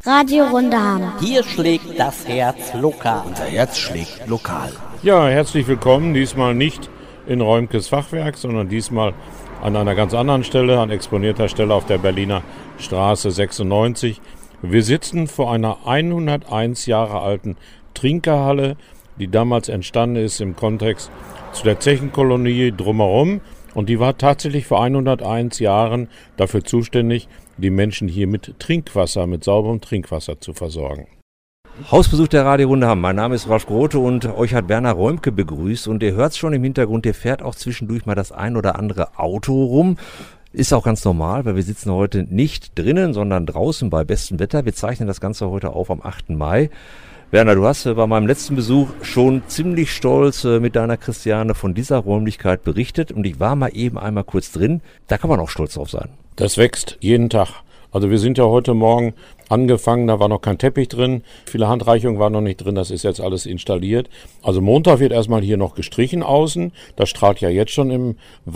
Radio Rundehammer. Hier schlägt das Herz lokal. Unser Herz schlägt lokal. Ja, herzlich willkommen. Diesmal nicht in Räumkes Fachwerk, sondern diesmal an einer ganz anderen Stelle, an exponierter Stelle auf der Berliner Straße 96. Wir sitzen vor einer 101 Jahre alten Trinkerhalle, die damals entstanden ist im Kontext zu der Zechenkolonie drumherum. Und die war tatsächlich vor 101 Jahren dafür zuständig, die Menschen hier mit Trinkwasser, mit sauberem Trinkwasser zu versorgen. Hausbesuch der Radio-Runde haben. Mein Name ist Ralf Grote und euch hat Werner Räumke begrüßt. Und ihr hört es schon im Hintergrund, hier fährt auch zwischendurch mal das ein oder andere Auto rum. Ist auch ganz normal, weil wir sitzen heute nicht drinnen, sondern draußen bei bestem Wetter. Wir zeichnen das Ganze heute auf am 8. Mai. Werner, du hast bei meinem letzten Besuch schon ziemlich stolz mit deiner Christiane von dieser Räumlichkeit berichtet. Und ich war mal eben einmal kurz drin. Da kann man auch stolz drauf sein. Das wächst jeden Tag. Also wir sind ja heute Morgen angefangen, da war noch kein Teppich drin, viele Handreichungen waren noch nicht drin, das ist jetzt alles installiert. Also Montag wird erstmal hier noch gestrichen außen, das strahlt ja jetzt schon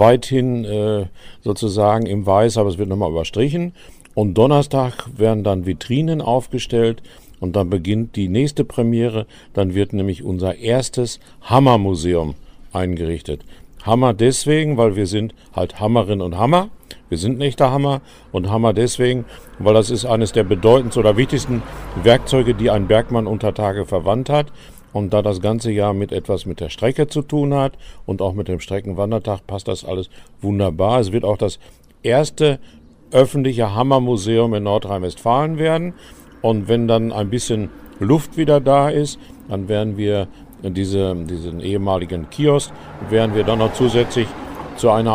weithin sozusagen im Weiß, aber es wird nochmal überstrichen. Und Donnerstag werden dann Vitrinen aufgestellt und dann beginnt die nächste Premiere, dann wird nämlich unser erstes Hammermuseum eingerichtet. Hammer deswegen, weil wir sind halt Hammerin und Hammer. Wir sind ein echter Hammer und Hammer deswegen, weil das ist eines der bedeutendsten oder wichtigsten Werkzeuge, die ein Bergmann unter Tage verwandt hat. Und da das ganze Jahr mit der Strecke zu tun hat und auch mit dem Streckenwandertag, passt das alles wunderbar. Es wird auch das erste öffentliche Hammermuseum in Nordrhein-Westfalen werden. Und wenn dann ein bisschen Luft wieder da ist, dann werden wir diesen ehemaligen Kiosk, werden wir dann noch zusätzlich zu einer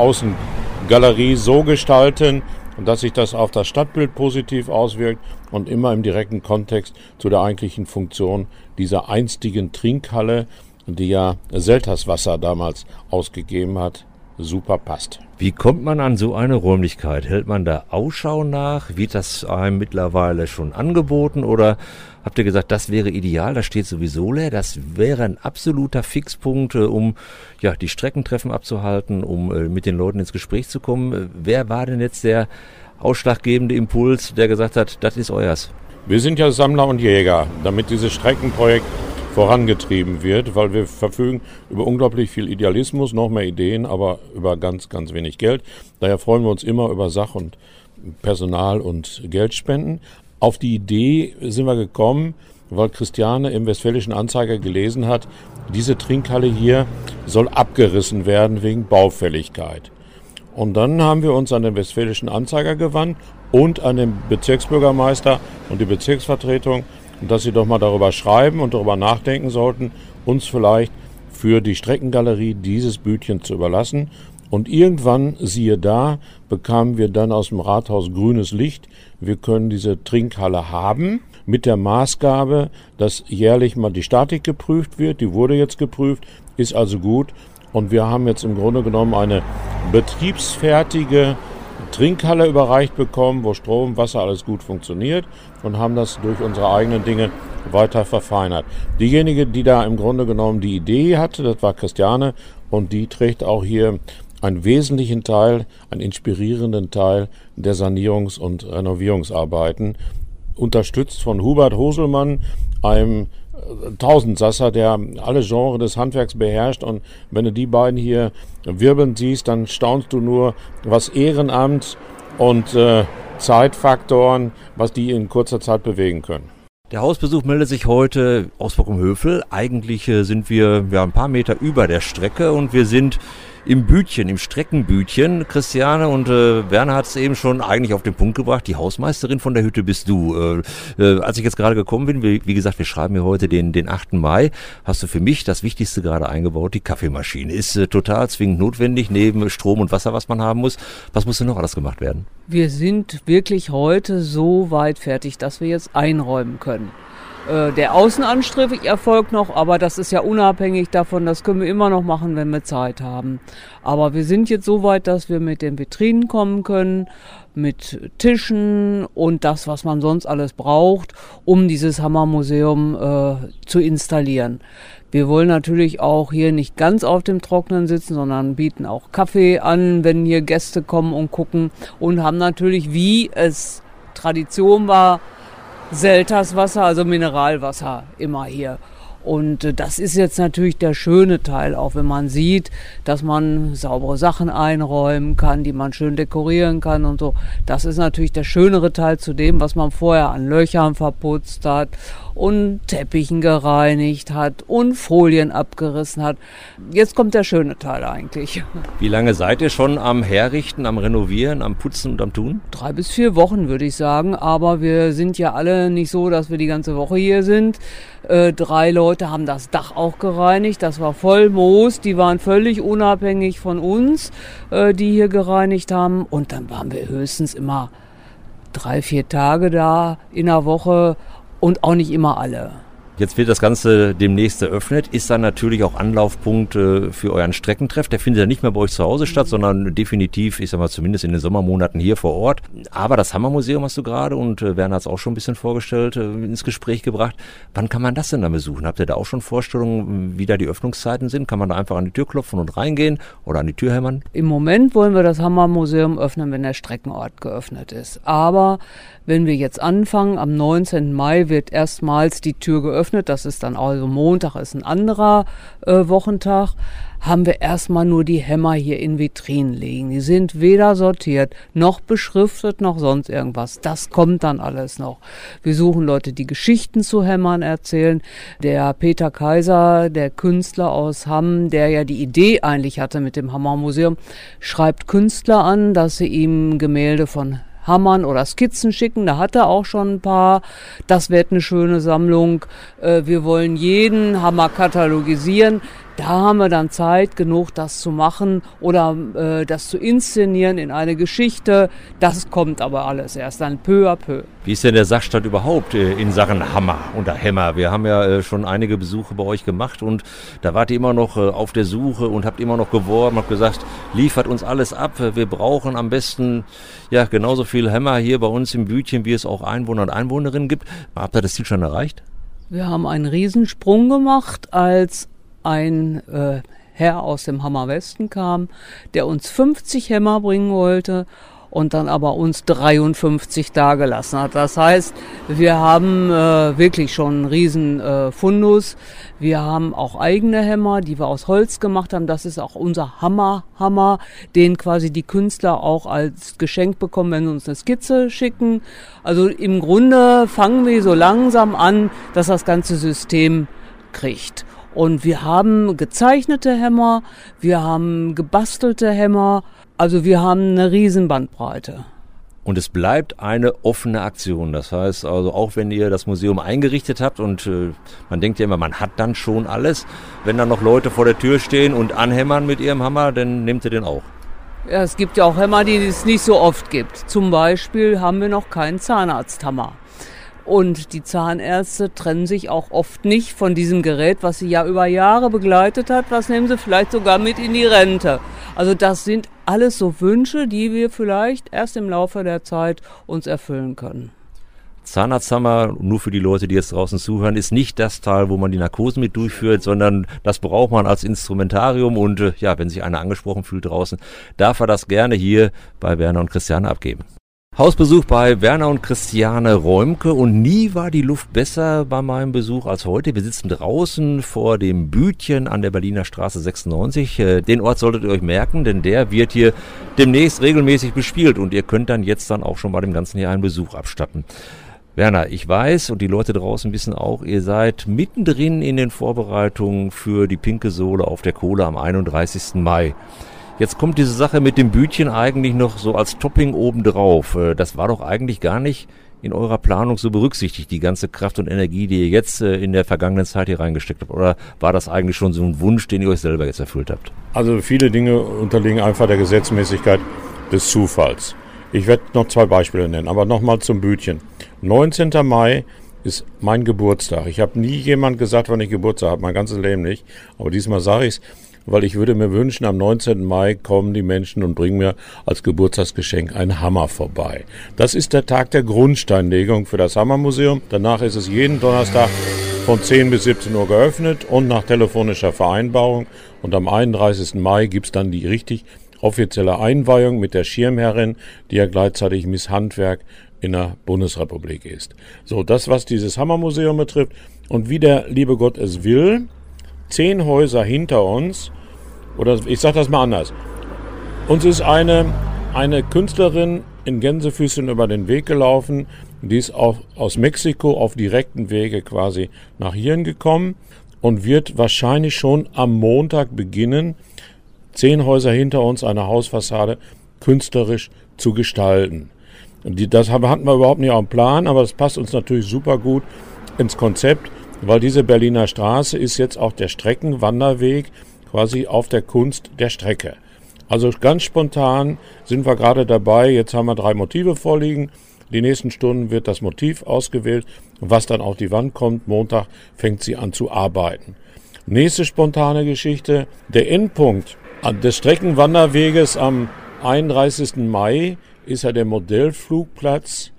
Außengalerie so gestalten, dass sich das auf das Stadtbild positiv auswirkt und immer im direkten Kontext zu der eigentlichen Funktion dieser einstigen Trinkhalle, die ja Selterswasser damals ausgegeben hat, super passt. Wie kommt man an so eine Räumlichkeit? Hält man da Ausschau nach? Wird das einem mittlerweile schon angeboten oder habt ihr gesagt, das wäre ideal, das steht sowieso leer, das wäre ein absoluter Fixpunkt, um die Streckentreffen abzuhalten, um mit den Leuten ins Gespräch zu kommen? Wer war denn jetzt der ausschlaggebende Impuls, der gesagt hat, das ist euers? Wir sind ja Sammler und Jäger, damit dieses Streckenprojekt vorangetrieben wird, weil wir verfügen über unglaublich viel Idealismus, noch mehr Ideen, aber über ganz, ganz wenig Geld. Daher freuen wir uns immer über Sach- und Personal- und Geldspenden. Auf die Idee sind wir gekommen, weil Christiane im Westfälischen Anzeiger gelesen hat, diese Trinkhalle hier soll abgerissen werden wegen Baufälligkeit. Und dann haben wir uns an den Westfälischen Anzeiger gewandt und an den Bezirksbürgermeister und die Bezirksvertretung, dass sie doch mal darüber schreiben und darüber nachdenken sollten, uns vielleicht für die Streckengalerie dieses Bütchen zu überlassen. Und irgendwann, siehe da, bekamen wir dann aus dem Rathaus grünes Licht. Wir können diese Trinkhalle haben, mit der Maßgabe, dass jährlich mal die Statik geprüft wird. Die wurde jetzt geprüft, ist also gut. Und wir haben jetzt im Grunde genommen eine betriebsfertige Trinkhalle überreicht bekommen, wo Strom, Wasser, alles gut funktioniert und haben das durch unsere eigenen Dinge weiter verfeinert. Diejenige, die da im Grunde genommen die Idee hatte, das war Christiane und die trägt auch hier einen wesentlichen Teil, einen inspirierenden Teil der Sanierungs- und Renovierungsarbeiten, unterstützt von Hubert Hoselmann, einem Tausendsasser, der alle Genres des Handwerks beherrscht, und wenn du die beiden hier wirbeln siehst, dann staunst du nur, was Ehrenamt und Zeitfaktoren, was die in kurzer Zeit bewegen können. Der Hausbesuch meldet sich heute aus Bockum-Hövel. Eigentlich sind wir ein paar Meter über der Strecke und wir sind im Bütchen, im Streckenbütchen. Christiane und Werner hat es eben schon eigentlich auf den Punkt gebracht. Die Hausmeisterin von der Hütte bist du. Als ich jetzt gerade gekommen bin, wie gesagt, wir schreiben hier heute den 8. Mai, hast du für mich das Wichtigste gerade eingebaut, die Kaffeemaschine. Ist total zwingend notwendig, neben Strom und Wasser, was man haben muss. Was muss denn noch alles gemacht werden? Wir sind wirklich heute so weit fertig, dass wir jetzt einräumen können. Der Außenanstrich erfolgt noch, aber das ist ja unabhängig davon, das können wir immer noch machen, wenn wir Zeit haben. Aber wir sind jetzt so weit, dass wir mit den Vitrinen kommen können, mit Tischen und das, was man sonst alles braucht, um dieses Hammermuseum zu installieren. Wir wollen natürlich auch hier nicht ganz auf dem Trockenen sitzen, sondern bieten auch Kaffee an, wenn hier Gäste kommen und gucken, und haben natürlich, wie es Tradition war, Selterswasser, also Mineralwasser immer hier. Und das ist jetzt natürlich der schöne Teil, auch wenn man sieht, dass man saubere Sachen einräumen kann, die man schön dekorieren kann und so. Das ist natürlich der schönere Teil zu dem, was man vorher an Löchern verputzt hat und Teppichen gereinigt hat und Folien abgerissen hat. Jetzt kommt der schöne Teil eigentlich. Wie lange seid ihr schon am Herrichten, am Renovieren, am Putzen und am Tun? 3 bis 4 Wochen würde ich sagen, aber wir sind ja alle nicht so, dass wir die ganze Woche hier sind. 3 Leute haben das Dach auch gereinigt, das war voll Moos, die waren völlig unabhängig von uns, die hier gereinigt haben. Und dann waren wir höchstens immer 3, 4 Tage da in der Woche und auch nicht immer alle. Jetzt wird das Ganze demnächst eröffnet. Ist dann natürlich auch Anlaufpunkt für euren Streckentreff. Der findet ja nicht mehr bei euch zu Hause statt, sondern definitiv, ich sag mal, zumindest in den Sommermonaten hier vor Ort. Aber das Hammermuseum hast du gerade und Werner hat es auch schon ein bisschen vorgestellt, ins Gespräch gebracht. Wann kann man das denn dann besuchen? Habt ihr da auch schon Vorstellungen, wie da die Öffnungszeiten sind? Kann man da einfach an die Tür klopfen und reingehen oder an die Tür hämmern? Im Moment wollen wir das Hammermuseum öffnen, wenn der Streckenort geöffnet ist. Aber wenn wir jetzt anfangen, am 19. Mai wird erstmals die Tür geöffnet. Das ist dann also Montag, ist ein anderer Wochentag. Haben wir erstmal nur die Hämmer hier in Vitrinen liegen. Die sind weder sortiert, noch beschriftet, noch sonst irgendwas. Das kommt dann alles noch. Wir suchen Leute, die Geschichten zu Hämmern erzählen. Der Peter Kaiser, der Künstler aus Hamm, der ja die Idee eigentlich hatte mit dem Hammermuseum, schreibt Künstler an, dass sie ihm Gemälde von Hammern oder Skizzen schicken, da hat er auch schon ein paar. Das wird eine schöne Sammlung. Wir wollen jeden Hammer katalogisieren. Da haben wir dann Zeit genug, das zu machen oder das zu inszenieren in eine Geschichte. Das kommt aber alles erst dann peu à peu. Wie ist denn der Sachstand überhaupt in Sachen Hammer oder Hämmer? Wir haben ja schon einige Besuche bei euch gemacht und da wart ihr immer noch auf der Suche und habt immer noch geworben, habt gesagt, liefert uns alles ab. Wir brauchen am besten ja genauso viel Hämmer hier bei uns im Bütchen, wie es auch Einwohner und Einwohnerinnen gibt. Habt ihr das Ziel schon erreicht? Wir haben einen Riesensprung gemacht, als ein Herr aus dem Hammerwesten kam, der uns 50 Hämmer bringen wollte und dann aber uns 53 dagelassen hat. Das heißt, wir haben wirklich schon einen riesen Fundus. Wir haben auch eigene Hämmer, die wir aus Holz gemacht haben. Das ist auch unser Hammer, den quasi die Künstler auch als Geschenk bekommen, wenn sie uns eine Skizze schicken. Also im Grunde fangen wir so langsam an, dass das ganze System kriegt. Und wir haben gezeichnete Hämmer, wir haben gebastelte Hämmer, also wir haben eine riesen Bandbreite. Und es bleibt eine offene Aktion. Das heißt also, auch wenn ihr das Museum eingerichtet habt und man denkt ja immer, man hat dann schon alles, wenn dann noch Leute vor der Tür stehen und anhämmern mit ihrem Hammer, dann nehmt ihr den auch. Ja, es gibt ja auch Hämmer, die es nicht so oft gibt. Zum Beispiel haben wir noch keinen Zahnarzthammer. Und die Zahnärzte trennen sich auch oft nicht von diesem Gerät, was sie ja über Jahre begleitet hat. Was nehmen sie vielleicht sogar mit in die Rente? Also das sind alles so Wünsche, die wir vielleicht erst im Laufe der Zeit uns erfüllen können. Zahnarzthammer, nur für die Leute, die jetzt draußen zuhören, ist nicht das Teil, wo man die Narkosen mit durchführt, sondern das braucht man als Instrumentarium und ja, wenn sich einer angesprochen fühlt draußen, darf er das gerne hier bei Werner und Christiane abgeben. Hausbesuch bei Werner und Christiane Räumke und nie war die Luft besser bei meinem Besuch als heute. Wir sitzen draußen vor dem Bütchen an der Berliner Straße 96. Den Ort solltet ihr euch merken, denn der wird hier demnächst regelmäßig bespielt und ihr könnt dann jetzt dann auch schon bei dem ganzen Jahr einen Besuch abstatten. Werner, ich weiß und die Leute draußen wissen auch, ihr seid mittendrin in den Vorbereitungen für die Pinke Sohle auf der Kohle am 31. Mai. Jetzt kommt diese Sache mit dem Bütchen eigentlich noch so als Topping obendrauf. Das war doch eigentlich gar nicht in eurer Planung so berücksichtigt, die ganze Kraft und Energie, die ihr jetzt in der vergangenen Zeit hier reingesteckt habt. Oder war das eigentlich schon so ein Wunsch, den ihr euch selber jetzt erfüllt habt? Also viele Dinge unterliegen einfach der Gesetzmäßigkeit des Zufalls. Ich werde noch 2 Beispiele nennen, aber nochmal zum Bütchen. 19. Mai ist mein Geburtstag. Ich habe nie jemand gesagt, wann ich Geburtstag habe, mein ganzes Leben nicht. Aber diesmal sage ich es, weil ich würde mir wünschen, am 19. Mai kommen die Menschen und bringen mir als Geburtstagsgeschenk einen Hammer vorbei. Das ist der Tag der Grundsteinlegung für das Hammermuseum. Danach ist es jeden Donnerstag von 10 bis 17 Uhr geöffnet und nach telefonischer Vereinbarung. Und am 31. Mai gibt es dann die richtig offizielle Einweihung mit der Schirmherrin, die ja gleichzeitig Miss Handwerk in der Bundesrepublik ist. So, das, was dieses Hammermuseum betrifft. Und wie der liebe Gott es will, 10 Häuser hinter uns, oder ich sage das mal anders, uns ist eine Künstlerin in Gänsefüßchen über den Weg gelaufen, die ist auch aus Mexiko auf direkten Wege quasi nach hierhin gekommen und wird wahrscheinlich schon am Montag beginnen, 10 Häuser hinter uns eine Hausfassade künstlerisch zu gestalten. Das hatten wir überhaupt nicht auf dem Plan, aber das passt uns natürlich super gut ins Konzept, weil diese Berliner Straße ist jetzt auch der Streckenwanderweg quasi auf der Kunst der Strecke. Also ganz spontan sind wir gerade dabei, jetzt haben wir 3 Motive vorliegen. Die nächsten Stunden wird das Motiv ausgewählt, was dann auf die Wand kommt. Montag fängt sie an zu arbeiten. Nächste spontane Geschichte, der Endpunkt des Streckenwanderweges am 31. Mai ist ja der Modellflugplatz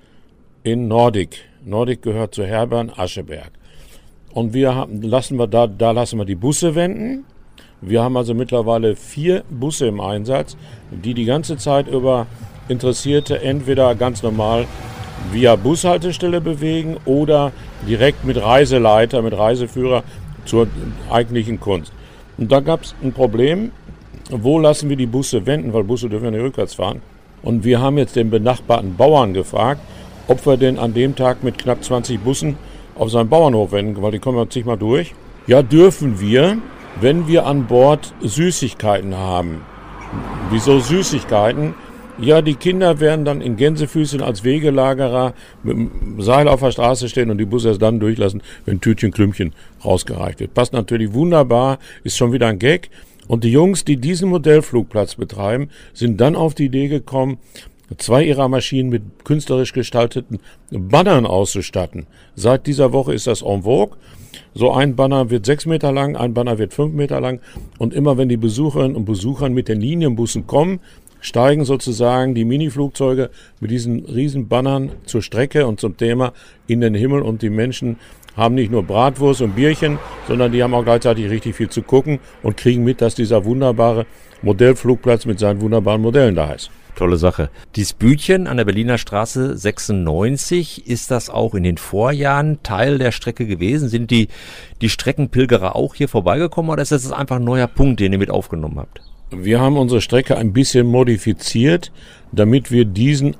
in Nordig. Nordig gehört zu Herborn-Ascheberg. Und da lassen wir die Busse wenden. Wir haben also mittlerweile 4 Busse im Einsatz, die ganze Zeit über Interessierte entweder ganz normal via Bushaltestelle bewegen oder direkt mit Reiseleiter, mit Reiseführer zur eigentlichen Kunst. Und da gab es ein Problem, wo lassen wir die Busse wenden, weil Busse dürfen ja nicht rückwärts fahren. Und wir haben jetzt den benachbarten Bauern gefragt, ob wir denn an dem Tag mit knapp 20 Bussen auf seinen Bauernhof wenden, weil die kommen ja zigmal durch. Ja, dürfen wir, wenn wir an Bord Süßigkeiten haben. Wieso Süßigkeiten? Ja, die Kinder werden dann in Gänsefüßchen als Wegelagerer mit dem Seil auf der Straße stehen und die Busse erst dann durchlassen, wenn Tütchen Klümpchen rausgereicht wird. Passt natürlich wunderbar, ist schon wieder ein Gag. Und die Jungs, die diesen Modellflugplatz betreiben, sind dann auf die Idee gekommen, 2 ihrer Maschinen mit künstlerisch gestalteten Bannern auszustatten. Seit dieser Woche ist das en vogue. So ein Banner wird 6 Meter lang, ein Banner wird 5 Meter lang. Und immer wenn die Besucherinnen und Besucher mit den Linienbussen kommen, steigen sozusagen die Miniflugzeuge mit diesen riesen Bannern zur Strecke und zum Thema in den Himmel. Und die Menschen haben nicht nur Bratwurst und Bierchen, sondern die haben auch gleichzeitig richtig viel zu gucken und kriegen mit, dass dieser wunderbare Modellflugplatz mit seinen wunderbaren Modellen da ist. Tolle Sache. Dieses Bütchen an der Berliner Straße 96, ist das auch in den Vorjahren Teil der Strecke gewesen? Sind die Streckenpilgerer auch hier vorbeigekommen oder ist das einfach ein neuer Punkt, den ihr mit aufgenommen habt? Wir haben unsere Strecke ein bisschen modifiziert, damit wir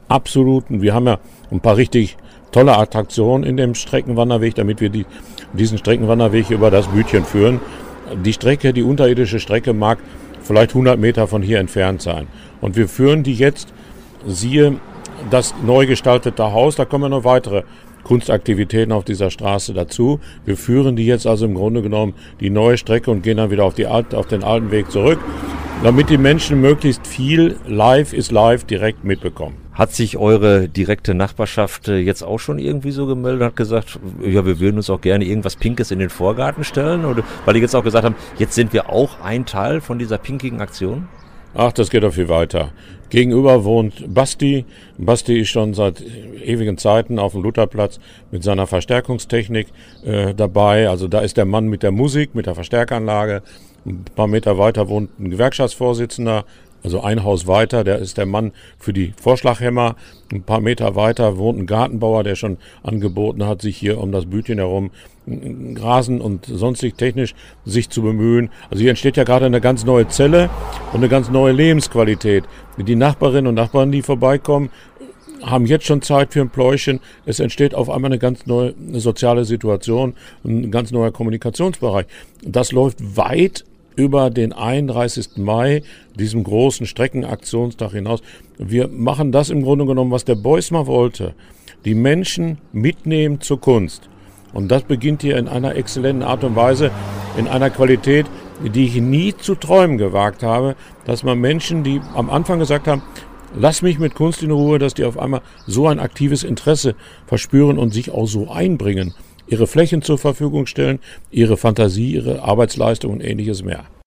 wir haben ja ein paar richtig tolle Attraktionen in dem Streckenwanderweg, damit wir diesen Streckenwanderweg über das Bütchen führen. Die unterirdische Strecke mag vielleicht 100 Meter von hier entfernt sein. Und wir führen die jetzt, siehe das neu gestaltete Haus, da kommen noch weitere Kunstaktivitäten auf dieser Straße dazu. Wir führen die jetzt also im Grunde genommen die neue Strecke und gehen dann wieder auf den alten Weg zurück, damit die Menschen möglichst viel Live is live direkt mitbekommen. Hat sich eure direkte Nachbarschaft jetzt auch schon irgendwie so gemeldet und hat gesagt, ja, wir würden uns auch gerne irgendwas Pinkes in den Vorgarten stellen? Oder weil die jetzt auch gesagt haben, jetzt sind wir auch ein Teil von dieser pinkigen Aktion? Ach, das geht doch viel weiter. Gegenüber wohnt Basti. Basti ist schon seit ewigen Zeiten auf dem Lutherplatz mit seiner Verstärkungstechnik dabei. Also da ist der Mann mit der Musik, mit der Verstärkeranlage. Ein paar Meter weiter wohnt ein Gewerkschaftsvorsitzender. Also ein Haus weiter, der ist der Mann für die Vorschlaghämmer. Ein paar Meter weiter wohnt ein Gartenbauer, der schon angeboten hat, sich hier um das Bütchen herum Rasen und sonstig technisch sich zu bemühen. Also hier entsteht ja gerade eine ganz neue Zelle und eine ganz neue Lebensqualität. Die Nachbarinnen und Nachbarn, die vorbeikommen, haben jetzt schon Zeit für ein Pläuschen. Es entsteht auf einmal eine ganz neue soziale Situation, ein ganz neuer Kommunikationsbereich. Das läuft weit über den 31. Mai, diesem großen Streckenaktionstag hinaus. Wir machen das im Grunde genommen, was der Beuys mal wollte. Die Menschen mitnehmen zur Kunst. Und das beginnt hier in einer exzellenten Art und Weise, in einer Qualität, die ich nie zu träumen gewagt habe, dass man Menschen, die am Anfang gesagt haben, lass mich mit Kunst in Ruhe, dass die auf einmal so ein aktives Interesse verspüren und sich auch so einbringen, ihre Flächen zur Verfügung stellen, ihre Fantasie, ihre Arbeitsleistung und ähnliches mehr.